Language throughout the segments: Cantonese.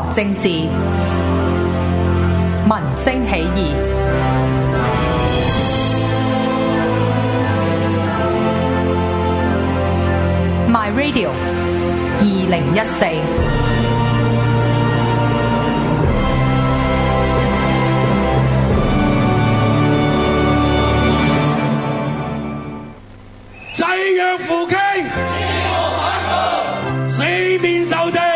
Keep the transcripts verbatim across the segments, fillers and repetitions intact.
政治，民聲起義。My Radio 二零一四。 誓約扶傾，四面受敵，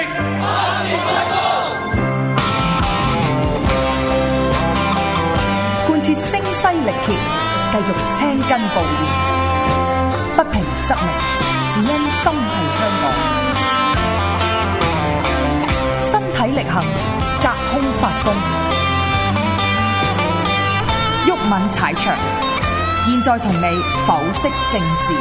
貫徹聲嘶力竭，繼續青筋暴現，不平則鳴，只因心繫香港。身體力行，隔空發功，毓民踩場。現在同你剖析政治。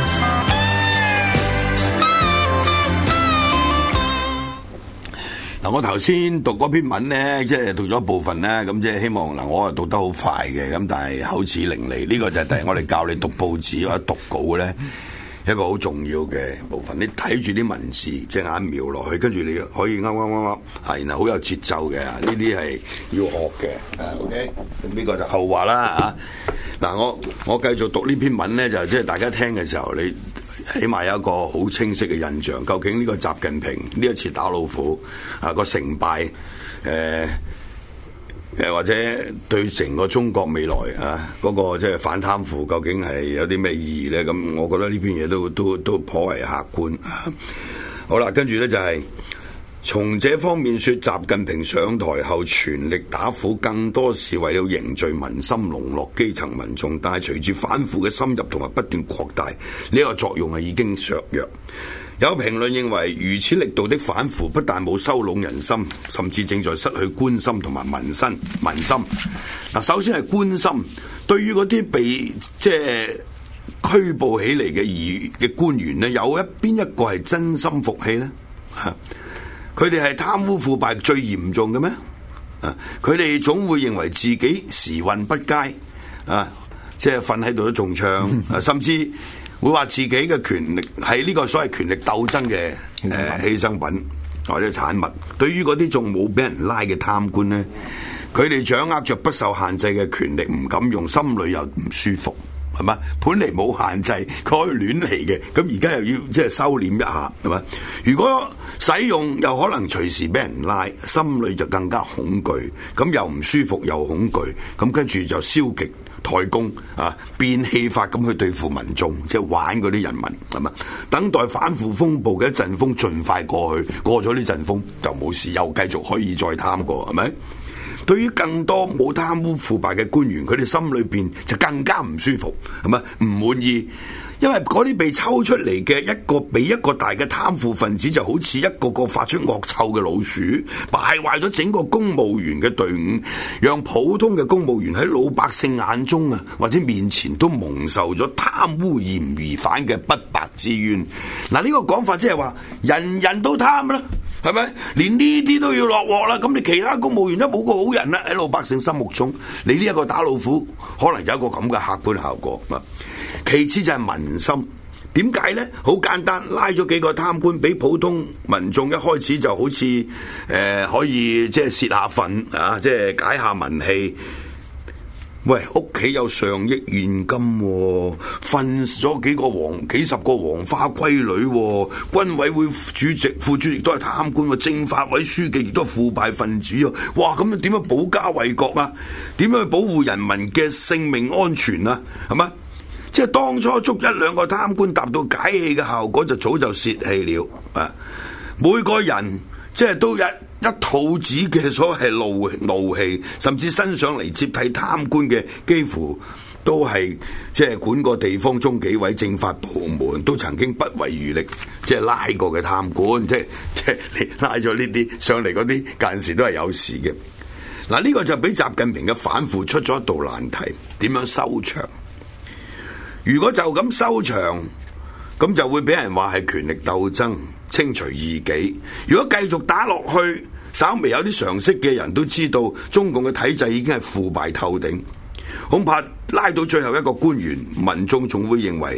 嗱，我頭先讀嗰篇文咧，即係讀咗一部分咧，咁即係希望嗱，我係讀得好快嘅，咁但係口齒伶俐，呢個就係第日我哋教你讀報紙或者讀稿咧一個好重要嘅部分。你睇住啲文字，隻眼瞄落去，跟住你可以啱啱啱啱，啊，然後好有節奏嘅，呢啲係要學嘅。啊 ，OK， 咁呢個就後話啦嚇。嗱，我我繼續讀呢篇文咧，就即係大家聽嘅時候，你起碼有一個好清晰嘅印象。究竟呢個習近平呢一次打老虎啊個成敗，誒誒或者對成個中國未來啊嗰個即係反貪腐，究竟係有啲咩意義咧？咁我覺得呢篇嘢都都都頗為客觀啊。好啦，跟住咧就係、是。從這方面說，習近平上台後全力打虎，更多是為了凝聚民心、籠絡基層民眾。但係隨住反腐嘅深入同埋不斷擴大，呢個作用係已經削弱。有評論認為，如此力度的反腐不但冇收攏人心，甚至正在失去官心同埋民心。民心嗱，首先係官心，對於嗰啲被即係拘捕起嚟嘅議嘅官員呢，有一邊一個係真心服氣呢？佢哋係貪污腐敗最嚴重嘅咩？啊！佢哋總會認為自己時運不佳，啊，即係瞓喺度都中槍，啊，甚至會話自己嘅權力係呢個所謂權力鬥爭嘅誒犧牲品或者產物。對於嗰啲仲冇俾人拉嘅貪官咧，佢哋掌握着不受限制嘅權力，唔敢用，心裏又唔舒服。係嘛？本嚟冇限制，佢可以亂嚟嘅，咁而家又要即係收斂一下，係嘛？如果使用又可能隨時俾人拉，心裏就更加恐懼，咁又唔舒服又恐懼，咁跟住就消極怠工啊，變戲法咁去對付民眾，即係玩嗰啲人民，係嘛？等待反腐風暴嘅一陣風盡快過去，過咗呢陣風就冇事，又繼續可以再貪過，係咪？對於更多冇貪污腐敗嘅官員，佢哋心裏邊就更加唔舒服，係咪唔滿意？因為嗰啲被抽出嚟嘅一個比一個大嘅貪腐分子，就好似一個個發出惡臭嘅老鼠，敗壞咗整個公務員嘅隊伍，讓普通嘅公務員喺老百姓眼中啊或者面前都蒙受咗貪污嫌疑犯嘅不白之冤。嗱，呢個講法即係話人人都貪啦。係咪？連呢啲都要落鑊啦？咁你其他公務員都冇個好人啦！喺老百姓心目中，你呢一個打老虎，可能有一個咁嘅客觀效果。其次就係民心，點解呢？好簡單，拉咗幾個貪官，俾普通民眾一開始就好似誒、呃、可以即係泄下憤啊，即係解下民氣。喂，屋企有上億現金喎，分咗幾個黃幾十個黃花閨女喎，軍委會主席、副主席都係貪官喎，政法委書記亦都係腐敗分子喎。哇，咁你點樣保家衛國啊？點樣去保護人民嘅性命安全啊？係嘛？即係當初捉一兩個貪官達到解氣嘅效果，就早就泄氣了啊！每個人即係都有一肚子嘅所謂怒怒氣，甚至身上嚟接替貪官嘅，幾乎都係即係管過地方中紀委政法部門，都曾經不遺餘力即係拉過嘅貪官，即係即係你拉咗呢啲上嚟嗰啲，間時都係有事嘅。嗱，呢個就俾習近平嘅反腐出咗一道難題，點樣收場？如果就咁收場，咁就會俾人話係權力鬥爭，清除異己。如果繼續打落去，稍微有啲常識嘅人都知道，中共嘅體制已經係腐敗透頂，恐怕拉到最後一個官員，民眾仲會認為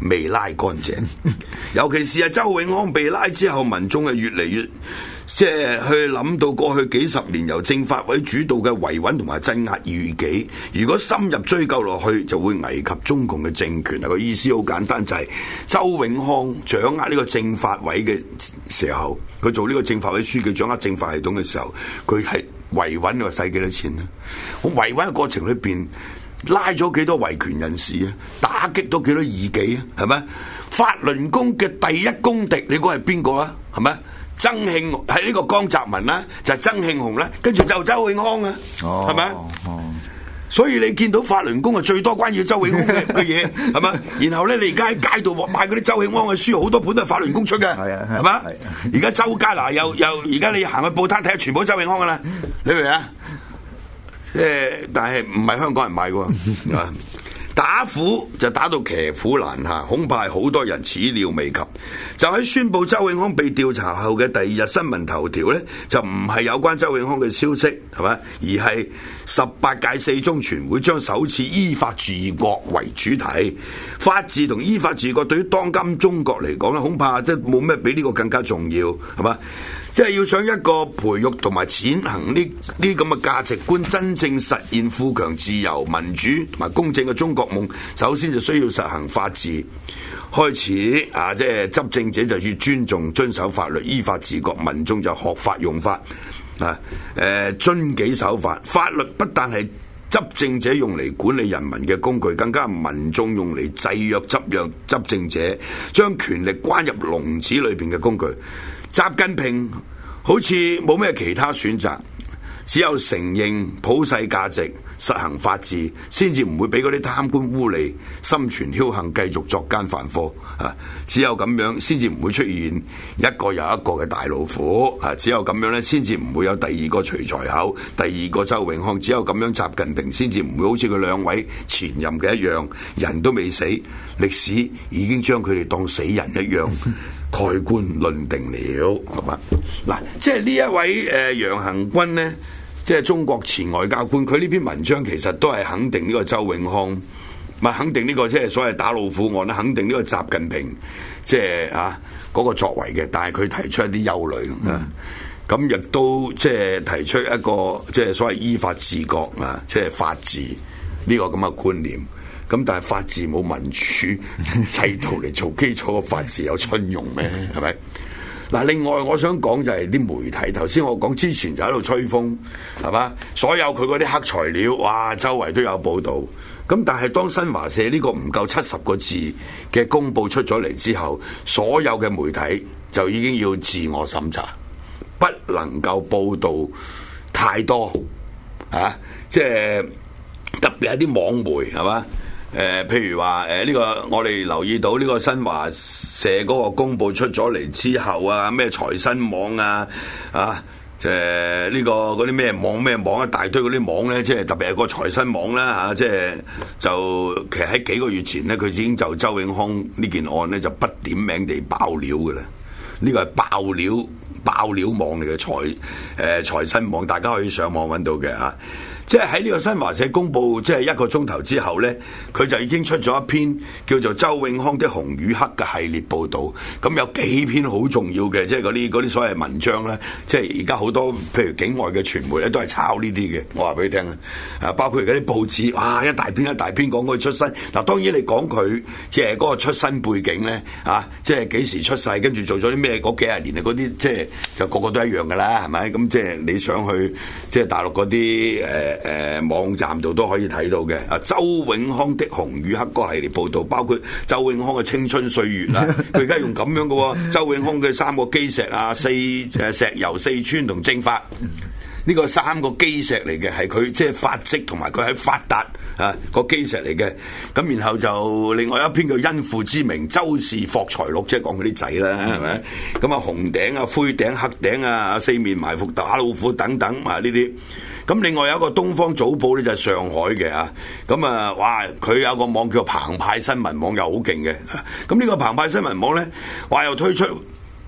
未拉乾淨。尤其是啊周永康被拉之後，民眾係越嚟越即係去諗到過去幾十年由政法委主導嘅維穩同埋鎮壓異己，如果深入追究落去，就會危及中共嘅政權。個意思好簡單，就係、是、周永康掌握呢個政法委嘅時候，佢做呢個政法委書記，掌握政法系統嘅時候，佢係維穩個使幾多錢咧？我維穩嘅過程裏邊拉咗幾多維權人士啊？打擊到幾多異己啊？係咪？法輪功嘅第一公敵，你估係邊個啊？係咪？曾慶係呢個江澤民啦，就係、是、曾慶紅啦，跟住就周永康啊，係咪、哦？哦、所以你見到法輪功啊，最多關於周永康嘅嘅嘢，係咪？然後咧，你而家喺街度買嗰啲周永康嘅書，好多本都係法輪功出嘅，係啊，係嘛？而家周街嗱，又又而家你行去報攤睇下，全部周永康噶啦，你明唔明啊？即係，但係唔係香港人買嘅。打虎就打到騎虎難下，恐怕係好多人始料未及。就喺宣布周永康被調查後嘅第二日，新聞頭條呢，就唔係有關周永康嘅消息，係咪？而係十八屆四中全會將首次依法治國為主題。法治同依法治國對於當今中國嚟講咧，恐怕即係冇咩比呢個更加重要，係嘛？即係要想一個培育同埋踐行呢呢咁嘅價值觀，真正實現富強、自由、民主同埋公正嘅中國夢，首先就需要實行法治。開始啊，即係執政者就要尊重、遵守法律、依法治國，民眾就學法用法啊，誒遵紀守法。法律不但係執政者用嚟管理人民嘅工具，更加係民眾用嚟制約執約執政者，將權力關入籠子裏邊嘅工具。習近平好似冇咩其他選擇，只有承認普世價值，實行法治，先至唔會俾嗰啲貪官污吏心存僥倖，繼續作奸犯科啊！只有咁樣，先至唔會出現一個又一個嘅大老虎啊！只有咁樣咧，先至唔會有第二個徐才厚，第二個周永康。只有咁樣，習近平先至唔會好似佢兩位前任嘅一樣，人都未死，歷史已經將佢哋當死人一樣蓋棺論定了，係嘛？嗱，即係呢一位誒、呃、楊恆均呢，即係中國前外交官，佢呢篇文章其實都係肯定呢個周永康，唔係肯定呢個即係所謂打老虎案啦，肯定呢個習近平即係啊嗰個作為嘅，但係佢提出一啲憂慮啊，咁亦都即係提出一個即係所謂依法治國啊，即係法治呢個咁嘅觀念。咁但係法治冇民主制度嚟做基礎嘅法治有春用咩？係咪？嗱，另外我想講就係啲媒體，頭先我講之前就喺度吹風，係嘛？所有佢嗰啲黑材料，哇，周圍都有報導。咁但係當新華社呢個唔夠七十個字嘅公佈出咗嚟之後，所有嘅媒體就已經要自我審查，不能夠報導太多啊！即係特別係啲網媒，係嘛？誒、呃，譬如話誒呢個，我哋留意到呢個新華社嗰個公佈出咗嚟之後啊，咩財新網啊，啊誒呢、呃這個嗰啲咩網咩網一大堆嗰啲網咧，即係特別係個財新網啦嚇、啊，即係就其實喺幾個月前咧，佢已經就周永康呢件案咧就不點名地爆料嘅啦。呢個係爆料爆料網嚟嘅財誒財新網，大家可以上網揾到嘅嚇。即係喺呢個新華社公佈，即係一個鐘頭之後呢，佢就已經出咗一篇叫做《周永康的紅與黑》嘅系列報導。咁有幾篇好重要嘅，即係嗰啲嗰啲所謂文章呢，即係而家好多譬如境外嘅傳媒咧，都係抄呢啲嘅。我話俾你聽啊，包括而家啲報紙，哇，一大篇一大篇講佢出身。嗱，當然你講佢即係嗰個出身背景呢，啊，即係幾時出世，跟住做咗啲咩嗰幾廿年啊，嗰啲即係就個個都一樣㗎啦，係咪？咁即係你想去即係大陸嗰啲誒。呃誒、呃、網站度都可以睇到嘅，啊，周永康的紅與黑嗰系列報導，包括周永康嘅青春歲月啦，佢而家用咁樣嘅喎，周永康嘅三個基石啊，四誒石油、四川同政法，呢個三個基石嚟嘅，係佢即係發跡同埋佢喺發達啊個基石嚟嘅。咁然後就另外一篇叫《因父之名周氏霍財錄》，即係講佢啲仔啦，係咪？咁啊紅頂啊、灰頂、黑頂啊、四面埋伏、打老虎等等啊呢啲。咁另外有一個東方早報咧，就係上海嘅啊，咁啊，哇！佢有個網叫澎湃新聞網，又好勁嘅。咁呢個澎湃新聞網咧，話又推出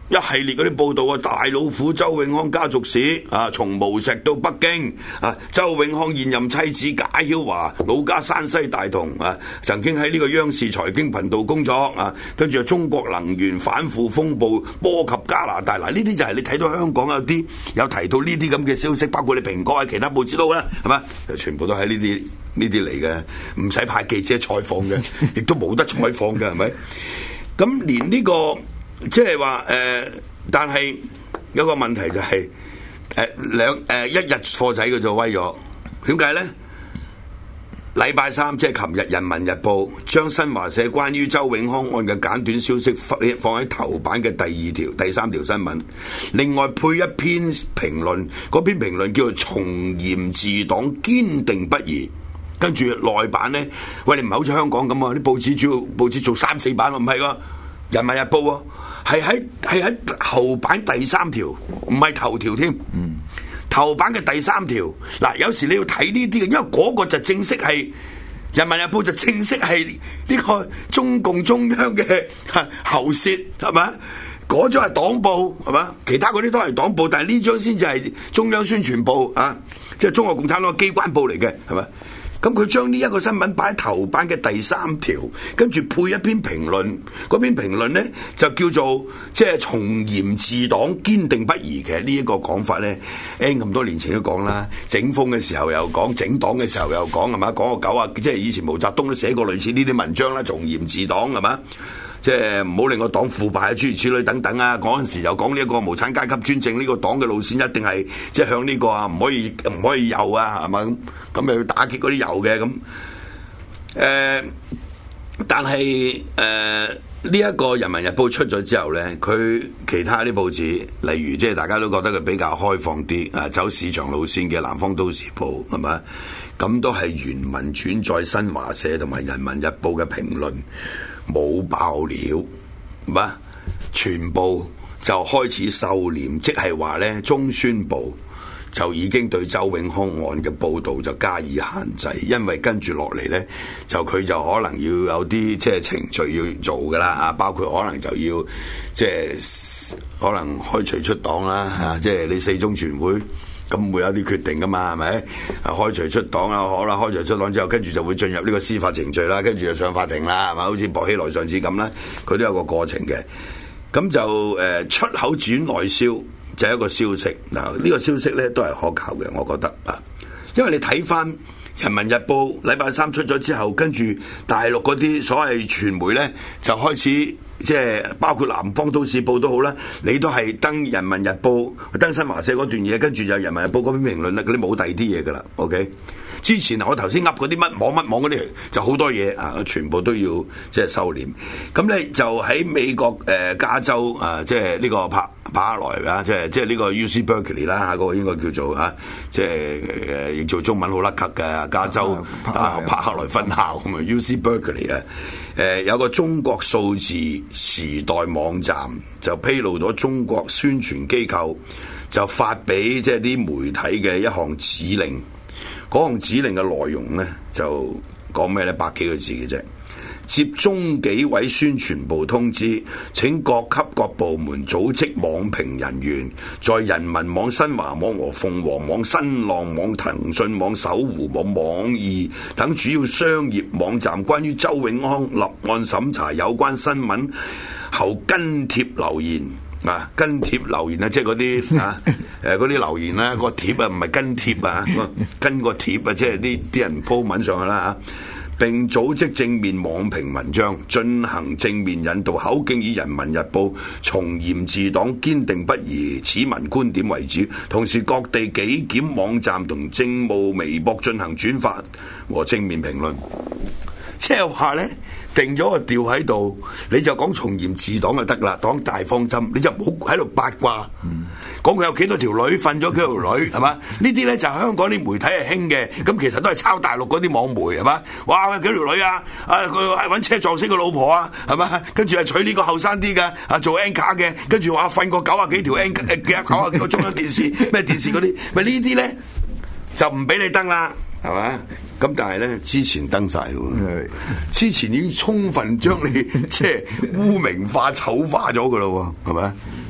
一系列嗰啲報道啊，大老虎周永康家族史啊，從無錫到北京啊，周永康現任妻子賈曉華老家山西大同啊，曾經喺呢個央視財經頻道工作啊，跟住啊中國能源反腐風暴波及加拿大，嗱呢啲就係你睇到香港有啲有提到呢啲咁嘅消息，包括你蘋果啊其他報紙都好啦，係嘛，全部都喺呢啲呢啲嚟嘅，唔使派記者採訪嘅，亦都冇得採訪嘅，係咪？咁連呢、這個。即係話誒，但係有個問題就係誒兩誒一日貨仔佢就威咗，點解咧？禮拜三即係琴日《人民日報》將新華社關於周永康案嘅簡短消息放放喺頭版嘅第二條、第三條新聞，另外配一篇評論，嗰篇評論叫做從嚴治黨，堅定不移。跟住內版咧，喂，你唔係好似香港咁啊？啲報紙主要報紙做三四版喎，唔係㗎。《人民日報》喎，係喺係喺後版第三條，唔係頭條添。嗯，頭版嘅第三條。嗱，有時你要睇呢啲嘅，因為嗰個就正式係《人民日報》，就正式係呢個中共中央嘅喉舌，係咪？嗰張係黨報，係嘛？其他嗰啲都係黨報，但係呢張先至係中央宣傳部啊，即係中國共產黨機關報嚟嘅，係咪？咁佢將呢一個新聞擺喺頭版嘅第三條，跟住配一篇評論，嗰篇評論呢就叫做即係從嚴治黨，堅定不移。其實呢一個講法呢 N 咁多年前都講啦，整風嘅時候又講，整黨嘅時候又講，係嘛？講個九啊，即係以前毛澤東都寫過類似呢啲文章啦，從嚴治黨，係嘛？即係唔好令個黨腐敗啊，諸如此類等等啊！嗰陣時又講呢一個無產階級專政呢個黨嘅路線一定係即係向呢個啊，唔可以唔可以右啊，係嘛？咁咁又要打擊嗰啲右嘅咁。誒、呃，但係誒呢一個《人民日報》出咗之後咧，佢其他啲報紙，例如即係大家都覺得佢比較開放啲啊，走市場路線嘅《南方都市報》係嘛？咁都係原文轉載新華社同埋《人民日報》嘅評論。冇爆料，嘛？全部就開始收斂，即係話咧，中宣部就已經對周永康案嘅報導就加以限制，因為跟住落嚟咧，就佢就可能要有啲即係程序要做㗎啦啊，包括可能就要即係可能開除出黨啦啊，即係你四中全會。咁會有啲決定噶嘛，係咪？啊，開除出黨啦，好啦，開除出黨之後，跟住就會進入呢個司法程序啦，跟住就上法庭啦，係咪？好似薄熙來上次咁啦，佢都有個過程嘅。咁就誒、呃、出口轉內銷就係一個消息。嗱，呢個消息咧都係可靠嘅，我覺得啊，因為你睇翻《人民日報》禮拜三出咗之後，跟住大陸嗰啲所謂傳媒咧就開始。即係包括南方都市報都好啦，你都係登人民日報、登新華社嗰段嘢，跟住就人民日報嗰篇評論啦，嗰啲冇第二啲嘢噶啦。OK，之前我頭先噏嗰啲乜網乜網嗰啲就好多嘢啊，全部都要即係收斂。咁咧就喺美國誒、呃、加州啊，即係呢個柏柏克萊啊，即係即係呢個 U C Berkeley 啦，嗰個應該叫做啊，即係誒譯做中文好甩咳嘅加州大學柏克萊分校咁啊 ，U C Berkeley 啊。誒、呃、有個中國數字時代網站就披露咗中國宣傳機構就發俾即係啲媒體嘅一項指令，嗰項指令嘅內容咧就講咩咧？百幾個字嘅啫。接中紀委宣傳部通知，請各級各部門組織網評人員，在人民網、新華網和鳳凰網、新浪網、騰訊網、搜狐網、網易等主要商業網站關於周永康立案審查有關新聞後跟帖留言啊，跟帖留言啊，即係嗰啲啊誒嗰啲留言啦，個帖啊唔係跟帖啊，跟個帖啊，即係啲啲人鋪文上去啦嚇。並組織正面網評文章，進行正面引導，口徑以《人民日報》從嚴治黨，堅定不移此文觀點為主，同時各地紀檢網站同政務微博進行轉發和正面評論。即係話咧，定咗個調喺度，你就講從嚴治黨就得啦，黨大方針，你就唔好喺度八卦，講佢有幾多條女，瞓咗幾條女，係嘛？呢啲咧就係香港啲媒體係興嘅，咁其實都係抄大陸嗰啲網媒，係嘛？哇，幾條女啊？啊，佢係揾車撞死個老婆啊，係嘛？跟住係娶呢個後生啲嘅，啊做 anchor 嘅，跟住話瞓過九啊幾條 anchor 誒九啊幾個中央電視咩電視嗰啲，咪呢啲咧就唔俾你登啦。係嘛？咁但係咧，之前登晒咯，之前已經充分將你即係污名化、醜化咗噶咯，係咪？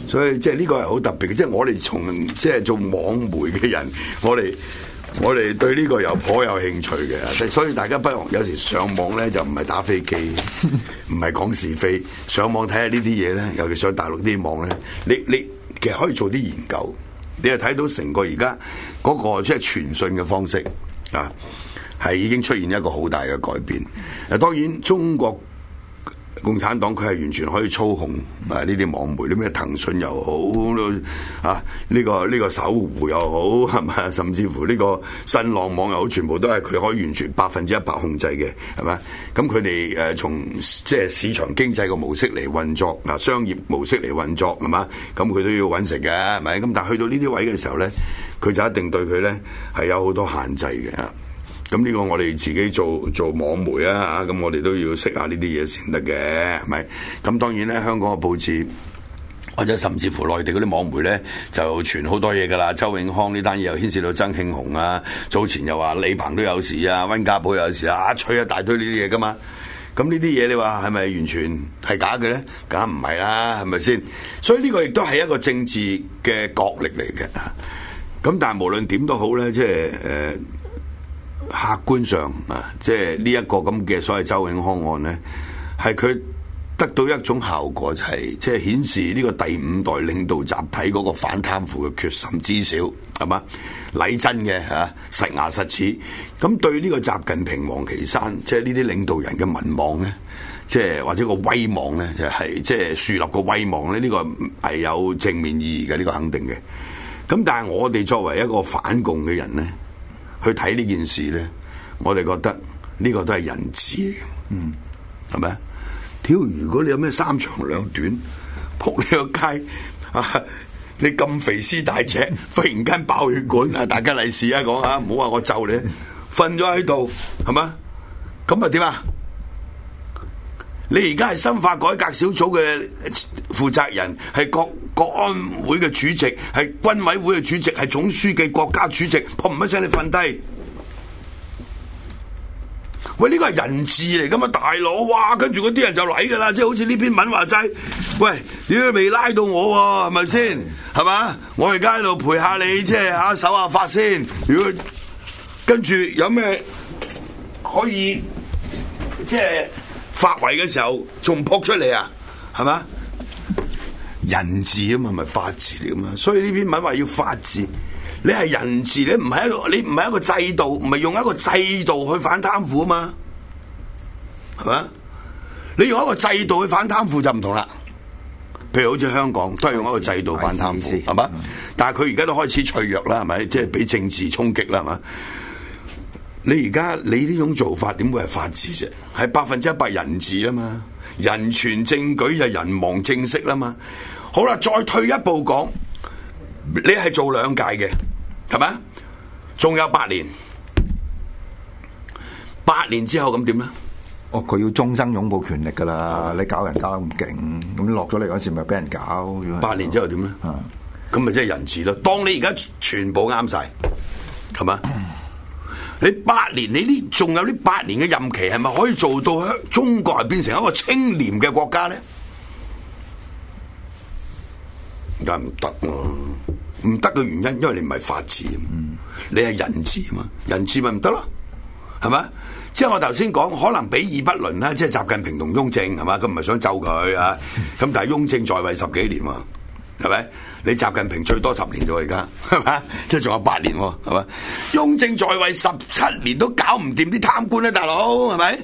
所以即係呢個係好特別嘅，即係我哋從即係做網媒嘅人，我哋我哋對呢個有頗有興趣嘅，所以大家不妨有時上網咧就唔係打飛機，唔係講是非，上網睇下呢啲嘢咧，尤其上大陸啲網咧，你你其實可以做啲研究，你就睇到成個而家嗰個即係傳訊嘅方式啊，係已經出現一個好大嘅改變。誒，當然中國共產黨佢係完全可以操控啊呢啲網媒，啲咩騰訊又好啊，呢、這個呢、這個搜狐又好，係咪？甚至乎呢個新浪網又好，全部都係佢可以完全百分之一百控制嘅，係咪？咁佢哋誒從即係市場經濟嘅模式嚟運作，嗱商業模式嚟運作，係嘛？咁佢都要揾食嘅，係咪？咁但係去到呢啲位嘅時候咧，佢就一定對佢咧係有好多限制嘅。咁呢個我哋自己做做網媒啊，咁我哋都要識下呢啲嘢先得嘅，係咪？咁當然咧，香港嘅報紙或者甚至乎內地嗰啲網媒咧，就傳好多嘢噶啦。周永康呢單嘢又牽涉到曾慶紅啊，早前又話李鵬都有事啊，溫家寶有事啊，吹一大堆呢啲嘢噶嘛。咁呢啲嘢你話係咪完全係假嘅咧？梗唔係啦，係咪先？所以呢個亦都係一個政治嘅角力嚟嘅。咁但係無論點都好咧，即係誒。呃客觀上啊，即係呢一個咁嘅所謂周永康案咧，係佢得到一種效果，就係即係顯示呢個第五代領導集體嗰個反貪腐嘅決心，至少係嘛禮真嘅嚇，實牙實齒。咁對呢個習近平、王岐山，即係呢啲領導人嘅民望咧，即係或者個威望咧，就係即係樹立個威望咧，呢個係有正面意義嘅，呢個肯定嘅。咁但係我哋作為一個反共嘅人咧，去睇呢件事咧，我哋覺得呢個都係人治嘅，嗯，係咪啊？屌，如果你有咩三長兩短，仆你個街啊！你咁肥屍大隻，忽然間爆血管啊！大家利是啊講啊，唔好話我咒你，瞓咗喺度係嘛？咁啊點啊？你而家係深化改革小組嘅負責人，係國國安會嘅主席，係軍委會嘅主席，係總書記、國家主席，砰一聲你瞓低。喂，呢個係人治嚟噶嘛，大佬！哇，跟住嗰啲人就嚟噶啦，即係好似呢篇文話齋。喂，你都未拉到我喎，係咪先？係嘛？我而家喺度陪下你，即係吓守下法先。如果跟住有咩可以即係發圍嘅時候，仲撲出嚟啊？係嘛？人治啊嘛，咪法治嚟噶嘛。所以呢篇文話要法治。你係人治，你唔係一個，你唔係一個制度，唔係用一個制度去反貪腐啊嘛，係咪？你用一個制度去反貪腐就唔同啦。譬如好似香港都係用一個制度反貪腐，係嘛？但係佢而家都開始脆弱啦，係咪？即係俾政治衝擊啦，係嘛？你而家你呢種做法點會係法治啫？係百分之一百人治啊嘛，人傳政舉就人亡政息啦嘛。好啦，再退一步講，你係做兩屆嘅。係咪？仲有八年，八年之後咁點咧？ 哦，佢要終生擁抱權力噶啦！你搞人搞得咁勁，咁落咗嚟嗰時咪俾人搞。 八年之後點咧？咁咪即係人治咯。當你而家全部啱晒，係嘛？你八年，你呢仲有呢八年嘅任期，係咪可以做到香中國係變成一個清廉嘅國家咧？梗係唔得喎！唔得嘅原因，因為你唔係法治，嗯、你係人治嘛，人治咪唔得咯，係咪？即係我頭先講，可能比爾不倫啦，即係習近平同雍正係嘛，咁唔係想咒佢啊，咁但係雍正在位十幾年喎，係咪？你習近平最多十年啫，而家係嘛，即係仲有八年喎，係嘛？雍正在位十七年都搞唔掂啲貪官咧，大佬係咪？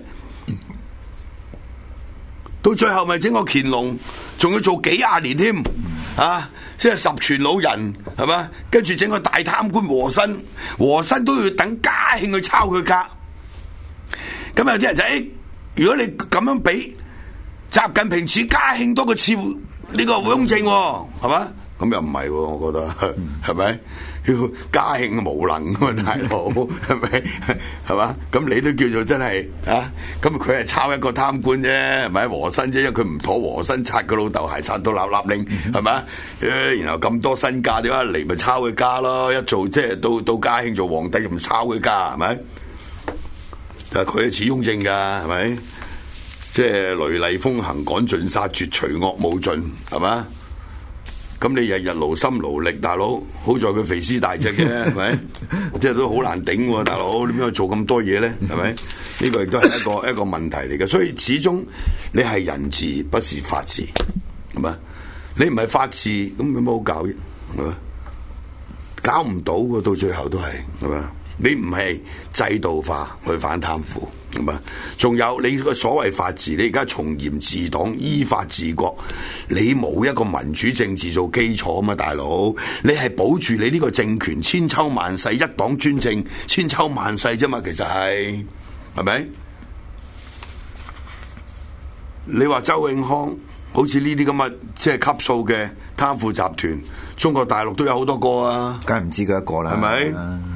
到最後咪整個乾隆，仲要做幾廿年添啊！即係十全老人係嘛，跟住整個大貪官和珅，和珅都要等嘉慶去抄佢家。咁有啲人就誒、欸，如果你咁樣比，習近平似嘉慶多過似呢個雍正，係嘛？咁又唔係，我覺得係咪？要嘉慶無能啊，大佬係咪？係嘛？咁你都叫做真係啊？咁佢係抄一個貪官啫，係咪？和珅啫，因為佢唔妥和珅擦佢老豆鞋擦到立立令，係咪？誒，然後咁多身家，點解嚟咪抄佢家咯？一做即係到到嘉慶做皇帝，就唔抄佢家，係咪？但係佢係似雍正噶，係咪？即係雷厲風行，趕盡殺絕，除惡務盡，係嘛？ 咁你日日勞心勞力，大佬，好在佢肥屍大隻嘅，係咪？即係都好難頂喎，大佬，點解做咁多嘢咧？係咪？呢個亦都係一個一個問題嚟嘅，所以始終你係人治，不是法治，係咪？你唔係法治，咁有乜好搞啫？係咪？搞唔到嘅，到最後都係，係咪？你唔係制度化去反貪腐，係嘛？仲有你個所謂法治，你而家從嚴治黨、依法治國，你冇一個民主政治做基礎啊嘛，大佬！你係保住你呢個政權千秋萬世，一黨專政千秋萬世啫嘛，其實係係咪？你話周永康好似呢啲咁嘅即係級數嘅貪腐集團，中國大陸都有好多個啊， 梗係唔知佢一個啦， 係咪？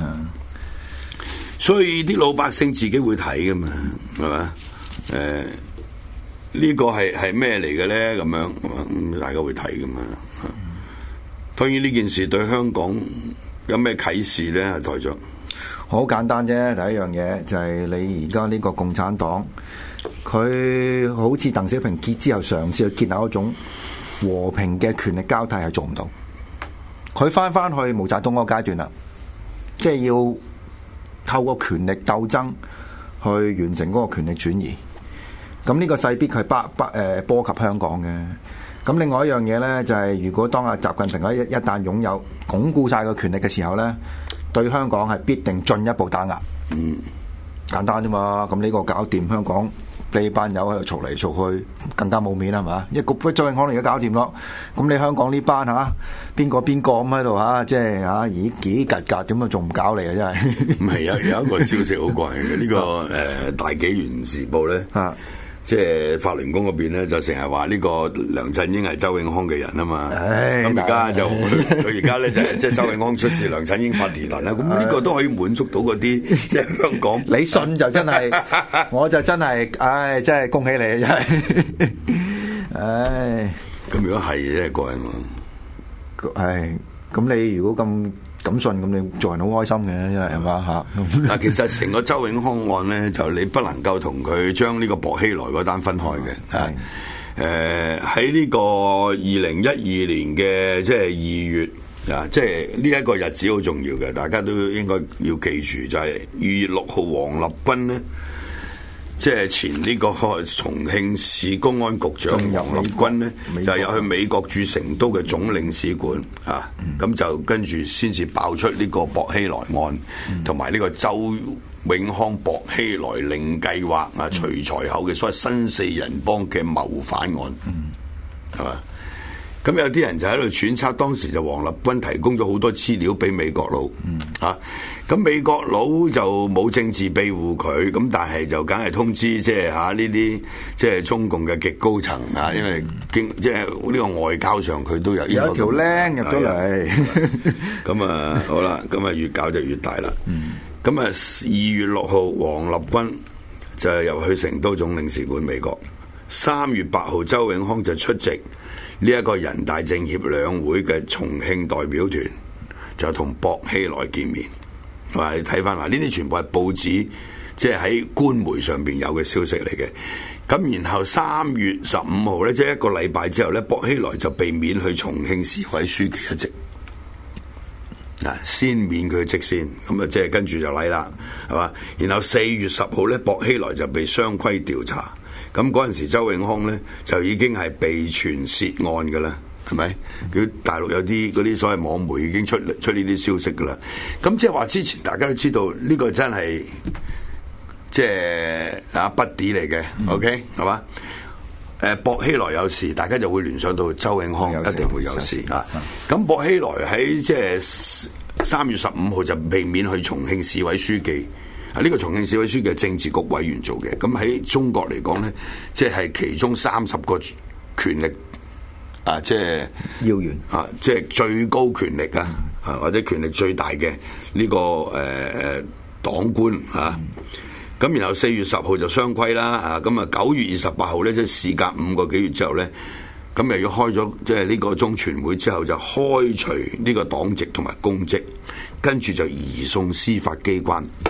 所以啲老百姓自己會睇噶嘛，係嘛？誒、呃，呢、這個係係咩嚟嘅咧？咁樣，咁大家會睇噶嘛？當然呢件事對香港有咩啟示咧？台長， 好簡單啫，第一樣嘢就係、是、你而家呢個共產黨，佢好似鄧小平結之後嘗試去建立一種和平嘅權力交替係做唔到，佢翻翻去毛澤東嗰個階段啦，即係要透過權力鬥爭去完成嗰個權力轉移，咁呢個勢必係波波誒波及香港嘅。咁另外一樣嘢呢，就係、是、如果當阿習近平一一旦擁有鞏固晒個權力嘅時候呢，對香港係必定進一步打壓。嗯，簡單啫嘛。咁呢個搞掂香港，呢班友喺度嘈嚟嘈去，更加冇面係嘛？一個周永康而家搞掂咯，咁你香港呢班嚇邊個邊個咁喺度嚇，即係嚇咦幾格格咁啊，仲唔搞你啊？真係唔係有有一個消息好怪嘅，呢、這個誒、呃、大紀元時報咧，啊、即係法輪功嗰邊咧就成日話呢個梁振英係周永康嘅人啊嘛，咁而家就佢而家咧就係即係周永康出事，梁振英發電啦，咁呢個都可以滿足到嗰啲即係香港。 你信就真係，我就真係，唉，真係恭喜你啊！真係，唉， 咁如果係真係過癮喎， 唉，咁你如果咁咁信，咁你做人好開心嘅，因為係嘛嚇。 嗱，其實成個周永康案咧，就你不能夠同佢將呢個薄熙來嗰單分開嘅。係誒喺呢個二零一二年嘅即係二月啊，即係呢一個日子好重要嘅，大家都應該要記住，就係二月六號，黃立軍咧。即係前呢個重慶市公安局長黃立軍呢，就有去美國駐成都嘅總領事館啊，咁、嗯、就跟住先至爆出呢個薄熙來案，同埋呢個周永康薄熙來令計劃啊，徐才厚嘅所謂新四人幫嘅謀反案，係嘛、嗯？咁有啲人就喺度揣測，當時就黃立軍提供咗好多資料俾美國佬，嗯、啊，咁美國佬就冇政治庇護佢，咁但係就梗係通知即係嚇呢啲即係中共嘅極高層啊，因為經即係呢個外交上佢都有有一條僆入咗嚟， 咁啊好啦，咁啊越搞就越大啦，咁啊二月六號黃立軍就入去成都總領事館美國，三月八號周永康就出席呢一個人大政協兩會嘅重慶代表團，就同薄熙來見面。話你睇翻嗱，呢啲全部係報紙，即係喺官媒上邊有嘅消息嚟嘅。咁然後三月十五號咧，即係一個禮拜之後咧，薄熙來就被免去重慶市委書記一職。嗱，先免佢職先，咁啊，即係跟住就嚟啦，係嘛？然後四月十號咧，薄熙來就被雙規調查。咁嗰陣時，周永康咧就已經係被傳涉案㗎啦，係咪？佢大陸有啲嗰啲所謂網媒已經出出呢啲消息㗎啦。咁即係話之前大家都知道呢個真係即係啊筆底嚟嘅，OK 係嘛？誒薄熙來有事，大家就會聯想到周永康一定會有事啊。咁薄熙來喺即係三月十五號就被免去重慶市委書記。啊！呢個重慶市委書記係政治局委員做嘅，咁喺中國嚟講咧，即係其中三十個權力啊，即係要員啊，即係最高權力啊，啊或者權力最大嘅呢個誒誒黨官啊。咁然後四月十號就雙規啦，啊咁啊九月二十八號咧，即係事隔五個幾月之後咧，咁又要開咗即係呢個中全會之後就開除呢個黨籍同埋公職，跟住就移送司法機關。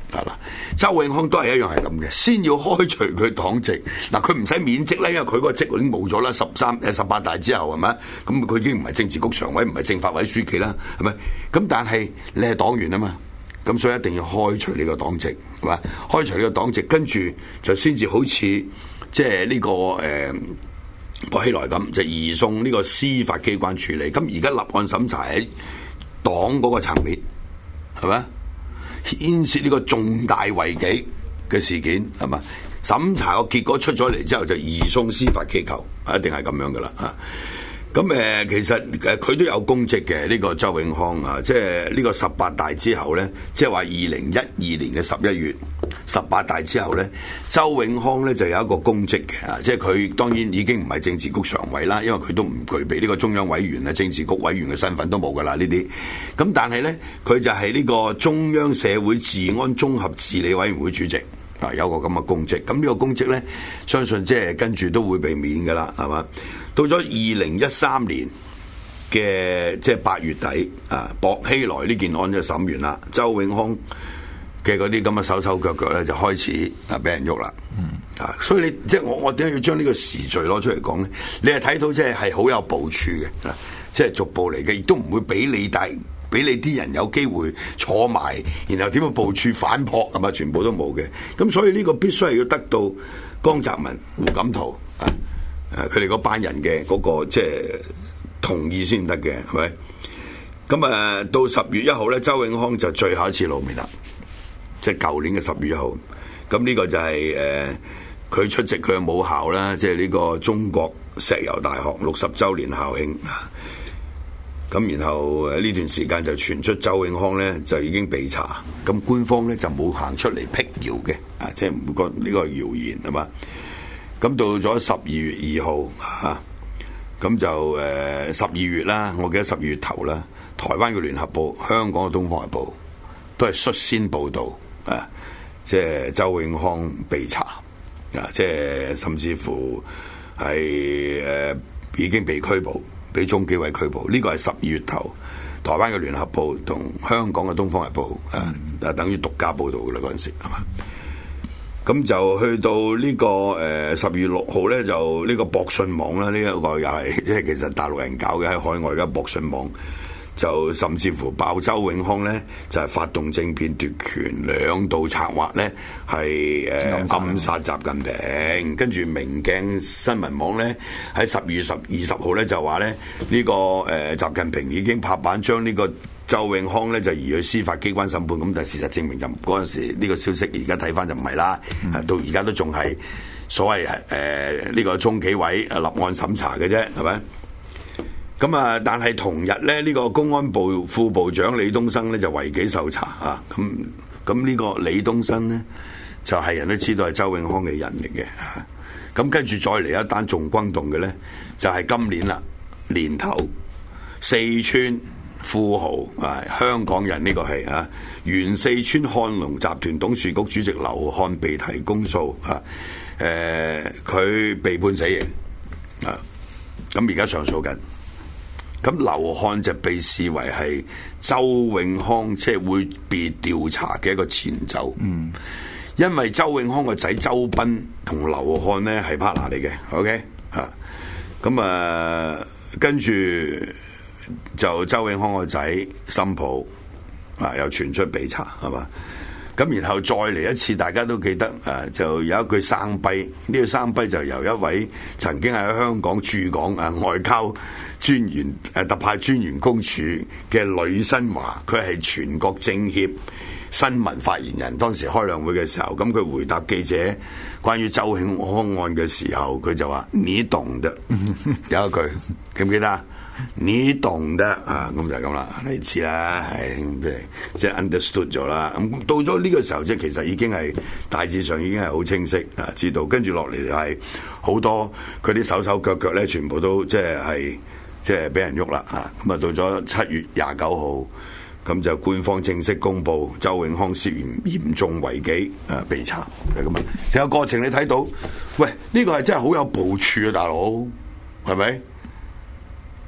係啦，周永康都係一樣係咁嘅，先要開除佢黨籍。嗱，佢唔使免職咧，因為佢嗰個職已經冇咗啦。十三誒十八大之後係咪？咁佢已經唔係政治局常委，唔係政法委書記啦，係咪？咁但係你係黨員啊嘛，咁所以一定要開除你個黨籍，係嘛？開除你個黨籍，跟住就先至好似即係呢個誒薄熙來咁，就移送呢個司法機關處理。咁而家立案審查喺黨嗰個層面，係咪？牽涉呢個重大違紀嘅事件係嘛？審查個結果出咗嚟之後就移送司法機構，一定係咁樣噶啦啊！咁誒，其實誒佢都有功績嘅，呢個周永康啊，即係呢個十八大之後咧，即係話二零一二年嘅十一月十八大之後咧，周永康咧就有一個功績嘅啊，即係佢當然已經唔係政治局常委啦，因為佢都唔具備呢個中央委員啊、政治局委員嘅身份都冇噶啦呢啲。咁但係咧，佢就係呢個中央社會治安綜合治理委員會主席啊，有個咁嘅功績。咁呢個功績咧，相信即係跟住都會被免噶啦，係嘛？到咗二零一三年嘅即係八月底啊，薄熙來呢件案就審完啦，周永康嘅嗰啲咁嘅手手腳腳咧就開始啊俾人喐啦，嗯、啊，所以你即係我我點解要將呢個時序攞出嚟講咧？你係睇到即係係好有部署嘅，啊，即係逐步嚟嘅，亦都唔會俾你大俾你啲人有機會坐埋，然後點樣部署反撲係嘛？全部都冇嘅，咁所以呢個必須係要得到江澤民、胡錦濤啊。誒，佢哋嗰班人嘅嗰、嗰個即係同意先得嘅，係咪？咁啊，到十月一號咧，周永康就最後一次露面啦，即係舊年嘅十月一號。咁呢個就係、是、誒，佢、呃、出席佢嘅母校啦，即係呢個中國石油大學六十週年校慶。咁然後誒呢段時間就傳出周永康咧就已經被查，咁官方咧就冇行出嚟辟謠嘅，啊，即係唔會覺呢個謠言係嘛？咁到咗十二月二號啊，咁就誒十二月啦，我記得十二月頭啦，台灣嘅聯合報、香港嘅東方日報都係率先報導啊，即係周永康被查啊，即係甚至乎係誒、呃、已經被拘捕，俾中紀委拘捕。呢、這個係十二月頭，台灣嘅聯合報同香港嘅東方日報啊，啊等於獨家報導嘅啦嗰陣時係嘛。咁就去到呢、這個誒十二月六號咧，就呢個博信網啦，呢、這、一個又係即係其實大陸人搞嘅喺海外嘅博信網，就甚至乎爆周永康咧就係、是、發動政變奪權，兩度策劃咧係誒暗殺習近平，跟住明鏡新聞網咧喺十二月十二十號咧就話咧呢、這個誒、呃、習近平已經拍板將呢、這個周永康咧就移去司法機關審判，咁但係事實證明就嗰陣時呢個消息，而家睇翻就唔係啦，嗯、到而家都仲係所謂誒呢個中紀委立案審查嘅啫，係咪？咁啊，但係同日咧，呢、這個公安部副部長李東生咧就違紀受查啊，咁咁呢個李東生咧就係、是、人都知道係周永康嘅人嚟嘅，咁、啊、跟住再嚟一單仲轟動嘅咧，就係、是、今年啦，年頭四川富豪啊，香港人呢個係啊，原四川漢龍集團董事局主席劉漢被提公訴啊，誒、呃、佢被判死刑啊，咁而家上訴緊，咁劉漢就被視為係周永康即係會被調查嘅一個前奏，嗯，因為周永康個仔周斌同劉漢呢係 partner 嚟嘅 ，OK 啊，咁啊跟住。就周永康個仔新抱啊，又傳出被查係嘛？咁然後再嚟一次，大家都記得啊，就有一句生悲，呢、這個生悲就由一位曾經喺香港駐港啊外交專員誒、啊、特派專員公署嘅呂新華，佢係全國政協新聞發言人，當時開兩會嘅時候，咁佢回答記者關於周永康案嘅時候，佢就話你懂得，有一句記唔記得啊？你懂得啊，咁就係咁啦，你知啦，係即係即係 understood 咗啦。咁到咗呢個時候，即係其實已經係大致上已經係好清晰啊，知道。跟住落嚟就係好多佢啲手手腳腳咧，全部都即係係即係俾人喐啦啊！咁啊，到咗七月廿九號，咁就官方正式公布周永康涉嫌嚴重違紀啊，被查係咁啊。成個過程你睇到，喂，呢個係真係好有部署啊，大佬，係咪？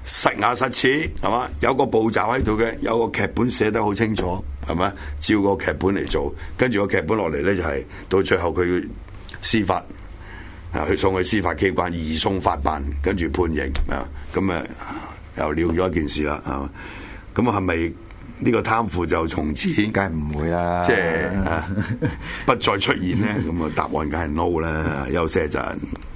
實牙實齒係嘛？有個步驟喺度嘅，有個劇本寫得好清楚係嘛？照個劇本嚟做，跟住個劇本落嚟咧就係、是、到最後佢司法啊，去送去司法機關移送法辦，跟住判刑啊，咁啊又了咗一件事啦，係嘛？咁啊係咪呢個貪腐就從此梗係唔會啦， 即係啊不再出現咧？咁啊答案梗係 no 啦，休息一陣。